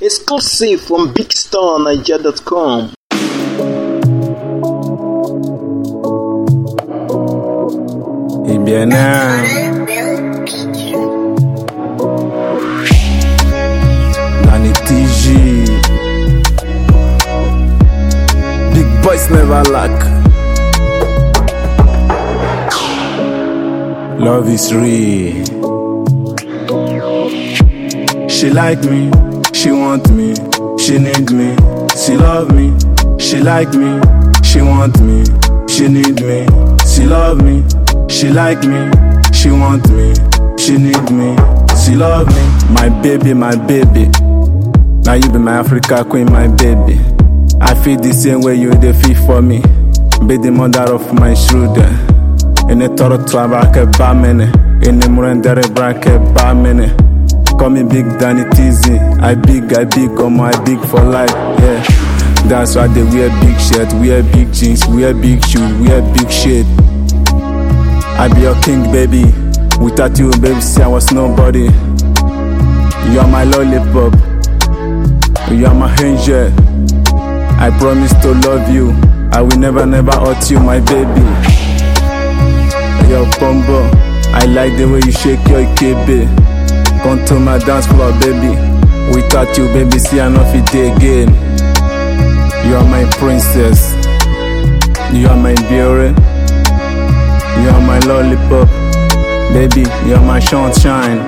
Exclusive from BigStarNiger.com. Et bien Danny TG, big boys never lack. Love is real. She like me, she want me, she need me, she love me. She like me, she want me, she need me, she love me. She like me, she want me, she need me, she love me. My baby, my baby. Now you be my Africa queen, my baby. I feel the same way you dey feel for me. Be the mother of my children. In a toro to abrake ba mene, in a murendere brake ba mene. Call me Big Danny TZ. I big, I big for life, yeah. That's why they wear big shirt, wear big jeans, wear big shoes, wear big shit. I be your king, baby. Without you, baby, see I was nobody. You are my lollipop, you are my angel. I promise to love you, I will never hurt you, my baby. Your bumbo, I like the way you shake your KB. Come to my dance floor, baby. Without you, baby, see I no fit dey again. You are my princess, you are my beauty, you are my lollipop, baby, you are my sunshine.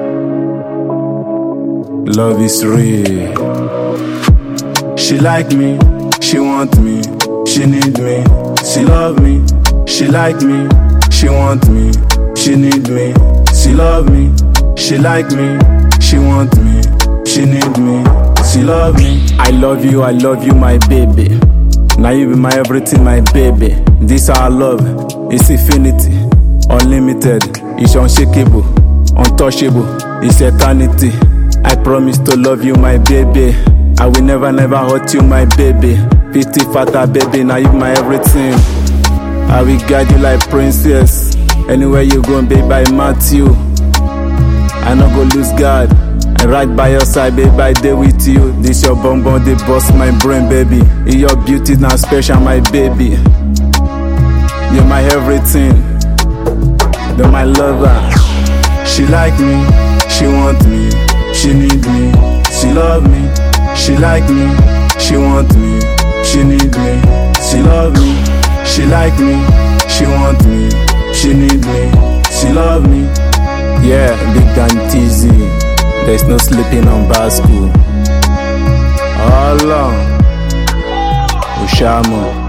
Love is real. She like me, she want me, she need me, she love me. She like me, she want me, she need me, she love me. She like me, she want me, she need me, she love me. I love you, my baby. Now you be my everything, my baby. This our love, it's infinity, unlimited, it's unshakable, untouchable, it's eternity. I promise to love you, my baby. I will never hurt you, my baby. Pity fatter, baby, now you my everything. I will guide you like princess. Anywhere you go, baby, I Matthew. I no go lose God. I right by your side, baby, I dey with you. This your bonbon, they bust my brain, baby. Your beauty now special, my baby. You're my everything. You're my lover. She like me, she want me, she need me, she love me. She like me, she want me, she need me, she love me. She like me, she want me, she need me, she love me. Yeah, Big Danny TZ. There's no sleeping on Basco. All along, Ushamo.